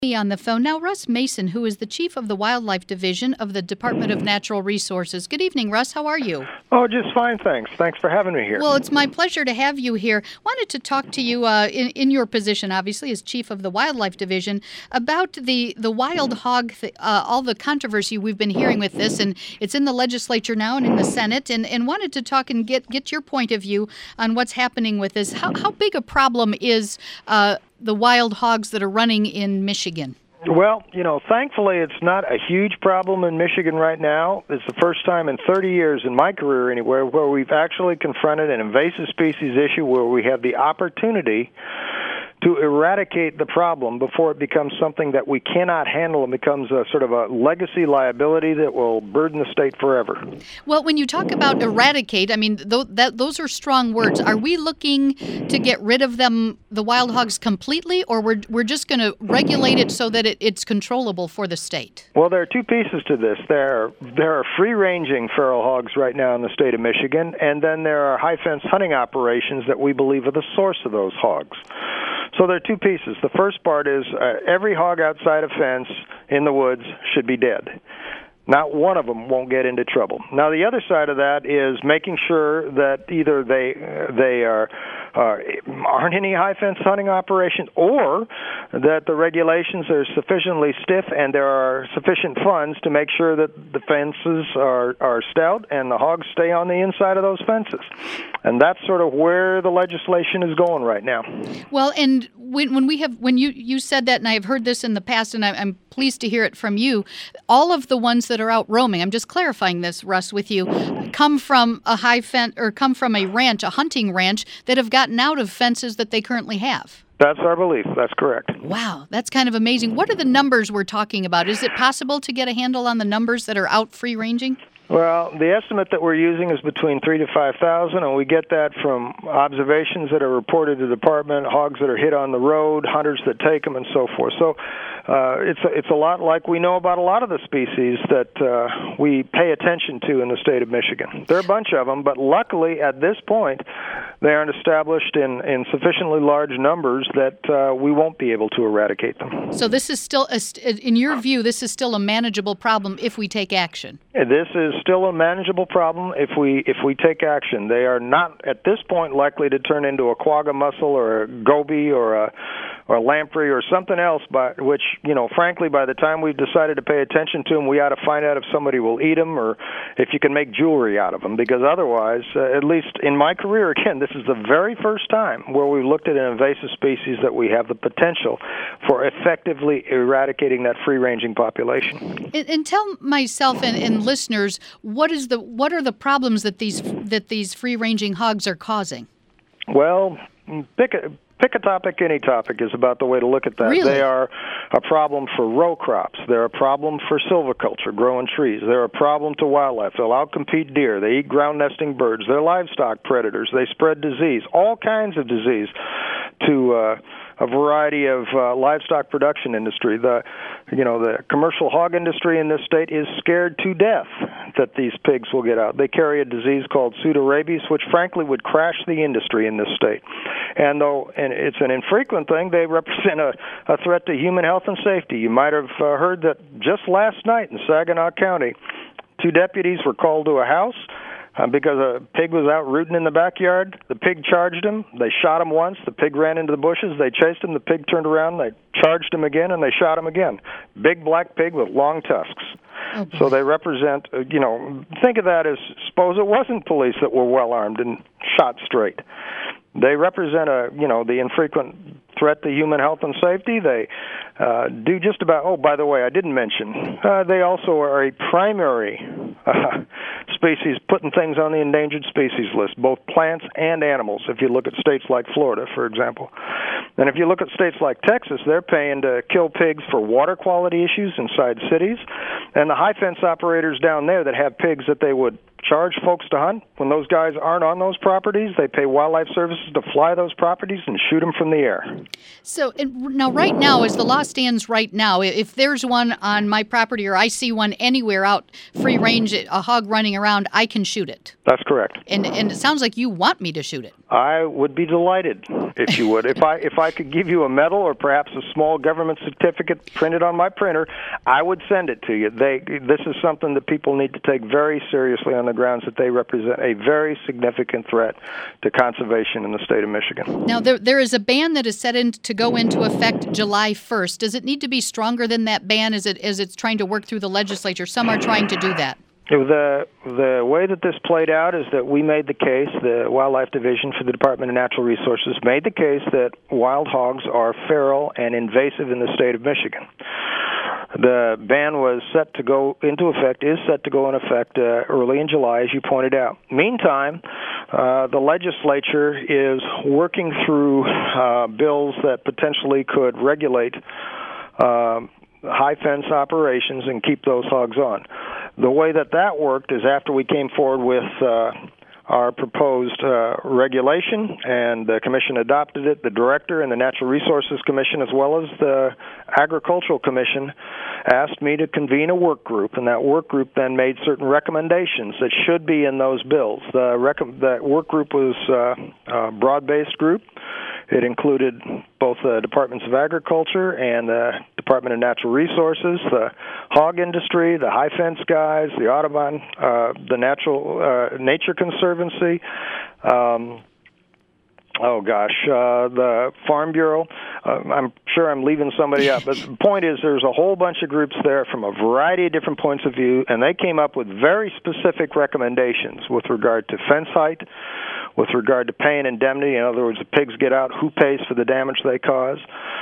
Me on the phone now, Russ Mason, who is the chief of the Wildlife Division of the Department of Natural Resources. Good evening, Russ. How are you? Oh, just fine, thanks. Thanks for having me here. Well, it's my pleasure to have you here. Wanted to talk to you in your position, obviously, as chief of the Wildlife Division, about the wild hog, all the controversy we've been hearing with this, and it's in the legislature now and in the Senate, and wanted to talk and get your point of view on what's happening with this. How big a problem is the wild hogs that are running in Michigan? Well, thankfully it's not a huge problem in Michigan right now. It's the first time in 30 years in my career anywhere where we've actually confronted an invasive species issue where we have the opportunity to eradicate the problem before it becomes something that we cannot handle and becomes a sort of a legacy liability that will burden the state forever. Well, when you talk about eradicate, I mean, those are strong words. Are we looking to get rid of them, the wild hogs, completely, or we're just going to regulate it so that it's controllable for the state? Well, there are two pieces to this. There are free-ranging feral hogs right now in the state of Michigan, and then there are high-fence hunting operations that we believe are the source of those hogs. So there are two pieces. The first part is every hog outside a fence in the woods should be dead. Not one of them won't get into trouble. Now, the other side of that is making sure that either they aren't any high-fence hunting operations, or that the regulations are sufficiently stiff and there are sufficient funds to make sure that the fences are stout and the hogs stay on the inside of those fences. And that's sort of where the legislation is going right now. Well, and when you said that, and I have heard this in the past, and I'm pleased to hear it from you, all of the ones that are out roaming, I'm just clarifying this, Russ, with you, come from a high fence or come from a ranch, a hunting ranch, that have gotten out of fences that they currently have. That's our belief. That's correct. Wow, that's kind of amazing. What are the numbers we're talking about? Is it possible to get a handle on the numbers that are out free-ranging? Well, the estimate that we're using is between 3,000 to 5,000, and we get that from observations that are reported to the department, hogs that are hit on the road, hunters that take them, and so forth. So it's a lot like we know about a lot of the species that we pay attention to in the state of Michigan. There are a bunch of them, but luckily at this point they aren't established in sufficiently large numbers that we won't be able to eradicate them. So this is still, in your view, this is still a manageable problem if we take action? This is still a manageable problem if we take action. They are not at this point likely to turn into a quagga mussel or a goby or a lamprey or something else, which, frankly, by the time we've decided to pay attention to them, we ought to find out if somebody will eat them or if you can make jewelry out of them, because otherwise, at least in my career, again, this is the very first time where we've looked at an invasive species that we have the potential for effectively eradicating that free-ranging population. And tell myself and listeners, what are the problems that these free-ranging hogs are causing? Well, pick a topic, any topic is about the way to look at that. Really? They are a problem for row crops. They're a problem for silviculture, growing trees. They're a problem to wildlife. They'll outcompete deer. They eat ground nesting birds. They're livestock predators. They spread disease, all kinds of disease, to a variety of livestock production industry. The commercial hog industry in this state is scared to death that these pigs will get out. They carry a disease called pseudorabies, which frankly would crash the industry in this state. And it's an infrequent thing, they represent a threat to human health and safety. You might have heard that just last night in Saginaw County, 2 deputies were called to a house because a pig was out rooting in the backyard. The pig charged him. They shot him once. The pig ran into the bushes. They chased him. The pig turned around. They charged him again, and they shot him again. Big black pig with long tusks. Okay. So they represent, think of that as, suppose it wasn't police that were well-armed and shot straight. They represent the infrequent threat to human health and safety. They do just about, oh, by the way, I didn't mention, they also are a primary species putting things on the endangered species list, both plants and animals, if you look at states like Florida, for example. And if you look at states like Texas, they're paying to kill pigs for water quality issues inside cities. And the high fence operators down there that have pigs that they would charge folks to hunt, when those guys aren't on those properties, they pay wildlife services to fly those properties and shoot them from the air. So now, right now, as the law stands right now, if there's one on my property or I see one anywhere out free range, a hog running around, I can shoot it. That's correct. And it sounds like you want me to shoot it. I would be delighted if you would. If I could give you a medal or perhaps a small government certificate printed on my printer, I would send it to you. This is something that people need to take very seriously on the grounds that they represent a very significant threat to conservation in the state of Michigan. Now, there is a ban that is set to go into effect July 1st. Does it need to be stronger than that ban as it's trying to work through the legislature? Some are trying to do that. The way that this played out is that we made the case, the Wildlife Division for the Department of Natural Resources made the case that wild hogs are feral and invasive in the state of Michigan. The ban was set to go into effect, is set to go in effect early in July, as you pointed out. Meantime, the legislature is working through bills that potentially could regulate high fence operations and keep those hogs on. The way that worked is after we came forward with our proposed regulation, and the Commission adopted it, the Director and the Natural Resources Commission, as well as the Agricultural Commission, asked me to convene a work group, and that work group then made certain recommendations that should be in those bills. That work group was a broad-based group. It included both the Departments of Agriculture and the Department of Natural Resources, the hog industry, the high fence guys, the Audubon, the Nature Conservancy, the Farm Bureau. I'm sure I'm leaving somebody out, but the point is there's a whole bunch of groups there from a variety of different points of view, and they came up with very specific recommendations with regard to fence height, with regard to paying indemnity. In other words, if pigs get out, who pays for the damage they cause?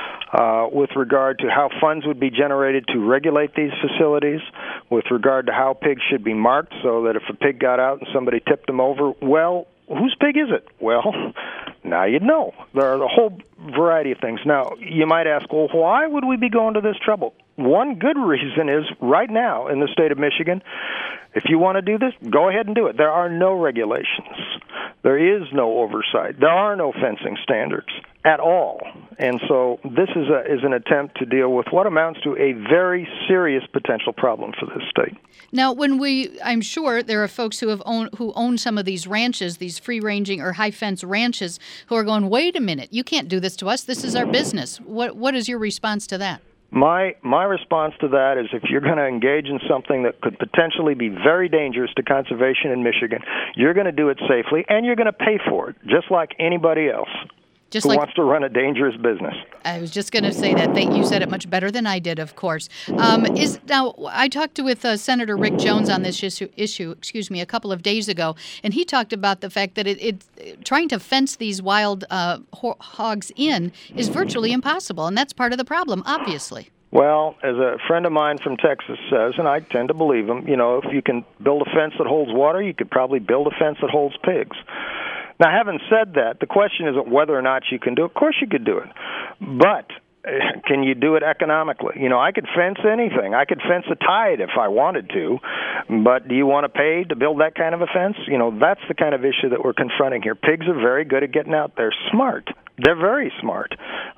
With regard to how funds would be generated to regulate these facilities, with regard to how pigs should be marked so that if a pig got out and somebody tipped them over, well, whose pig is it? Well, now you'd know. There are a whole variety of things. Now, you might ask, well, why would we be going to this trouble? One good reason is right now in the state of Michigan, if you want to do this, go ahead and do it. There are no regulations. There is no oversight. There are no fencing standards at all. And so this is an attempt to deal with what amounts to a very serious potential problem for this state. Now, I'm sure there are folks who own some of these ranches, these free-ranging or high-fence ranches, who are going, wait a minute, you can't do this to us. This is our business. What is your response to that? My response to that is if you're going to engage in something that could potentially be very dangerous to conservation in Michigan, you're going to do it safely, and you're going to pay for it, just like anybody else who wants to run a dangerous business. I was just going to say that. You said it much better than I did, of course. Now, I talked with Senator Rick Jones on this issue, a couple of days ago, and he talked about the fact that trying to fence these wild hogs in is virtually impossible, and that's part of the problem, obviously. Well, as a friend of mine from Texas says, and I tend to believe him, if you can build a fence that holds water, you could probably build a fence that holds pigs. Now, having said that, the question isn't whether or not you can do it. Of course you could do it. But can you do it economically? I could fence anything. I could fence a tide if I wanted to. But do you want to pay to build that kind of a fence? That's the kind of issue that we're confronting here. Pigs are very good at getting out. They're smart. They're very smart.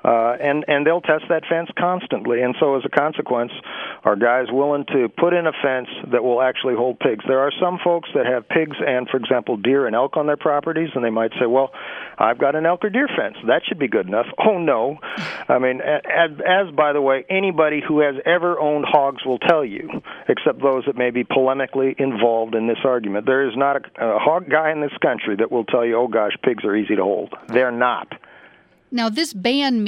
And they'll test that fence constantly. And so as a consequence, are guys willing to put in a fence that will actually hold pigs? There are some folks that have pigs and, for example, deer and elk on their properties, and they might say, well, I've got an elk or deer fence. That should be good enough. Oh, no. I mean, as by the way, anybody who has ever owned hogs will tell you, except those that may be polemically involved in this argument. There is not a hog guy in this country that will tell you, oh, gosh, pigs are easy to hold. They're not. Now, this ban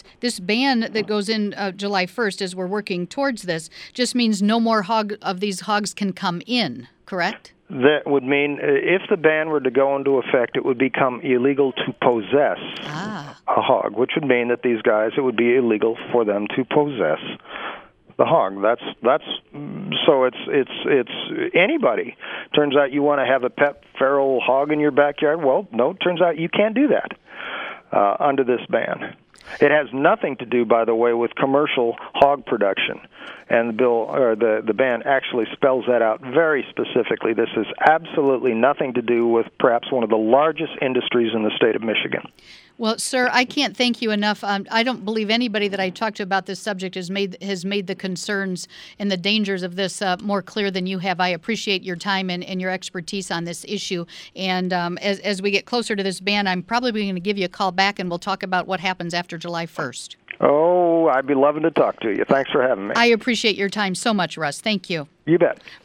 that goes in July 1st as we're working towards this just means no more of these hogs can come in, correct? That would mean if the ban were to go into effect, it would become illegal to possess a hog, which would mean that these guys, it would be illegal for them to possess the hog. That's so it's anybody. Turns out you want to have a pet feral hog in your backyard. Well, no, it turns out you can't do that under this ban. It has nothing to do, by the way, with commercial hog production, and the bill or the ban actually spells that out very specifically. This has absolutely nothing to do with perhaps one of the largest industries in the state of Michigan. Well, sir, I can't thank you enough. I don't believe anybody that I talked to about this subject has made the concerns and the dangers of this more clear than you have. I appreciate your time and your expertise on this issue. And as we get closer to this ban, I'm probably going to give you a call back, and we'll talk about what happens after July 1st. Oh, I'd be loving to talk to you. Thanks for having me. I appreciate your time so much, Russ. Thank you. You bet.